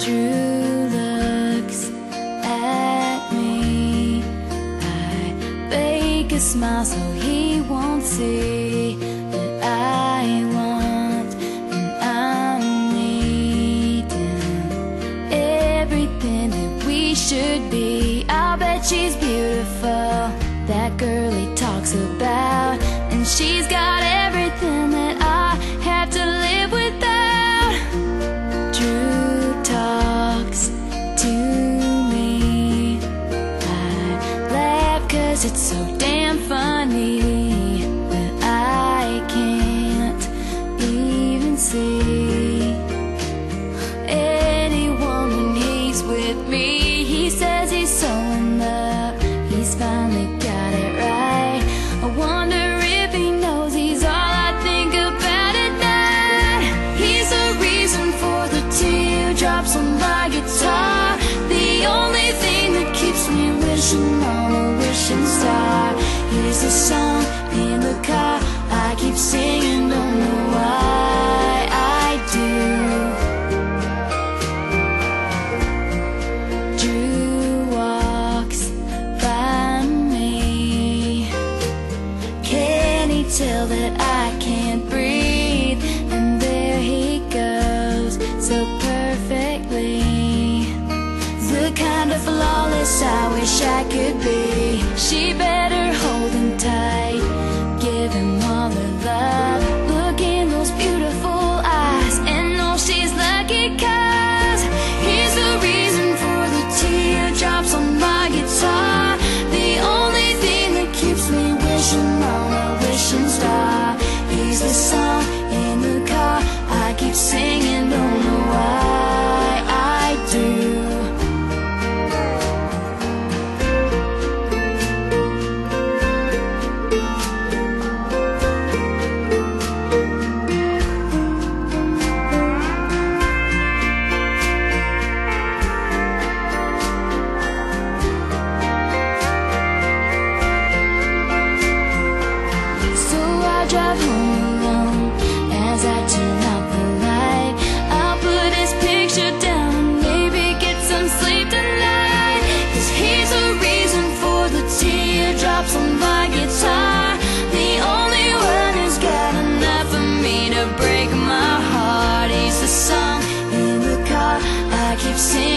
Drew looks at me. I fake a smile so he won't see that I want and I'm needing everything that we should be. I'll bet she's beautiful, that girl he talks about, and she's got everything that I have to live without. Drew talks to me. I laugh 'cause it's so damn funny that I can't even see anyone when he's with me. He says he's so in love, he's finally got it right. I wonder if he knows he's all I think about at night. He's the reason for the teardrops on my guitar, the only thing that keeps me wishing on a wishing star. He's the song in the car I keep singing, don't know why I do. Drew walks by me. Can he tell that I can't breathe? And there he goes, so perfectly, the kind of flawless I wish I could be. She better hold him tight, give him all her love. Look in those beautiful eyes and know she's lucky 'cause he's the reason for the teardrops on my guitar, the only thing that keeps me wishing on a wishing star. He's the song in the car I keep singing, don't know why I do. Drive home alone as I turn out the light. I'll put his picture down and maybe get some sleep tonight, 'cause he's the reason for the teardrops on my guitar, the only one who's got enough for me to break my heart. He's the song in the car I keep singing.